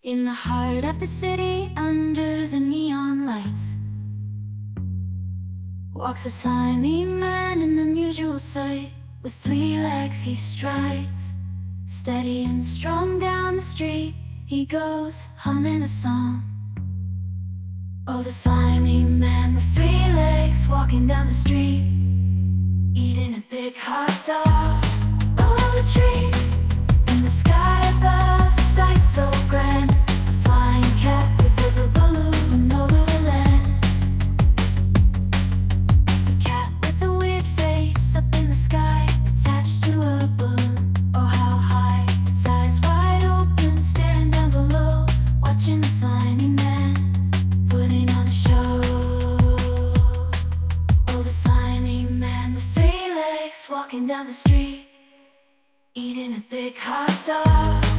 In the heart of the city, under the neon lights, walks a slimy man, an unusual sight. With 3 legs he strides, steady and strong down the street. He goes, humming a song. Oh, the slimy man with 3 legs, walking down the street, eating a big hot dog below a tree. In the sky above, sight so grand, a flying cat with a balloon over the land. The cat with a weird face up in the sky, attached to a balloon. Oh, how high, its eyes wide open, staring down below, watching the slimy man putting on a show. Oh, the slimy man with 3 legs, walking down the street, eating a big hot dog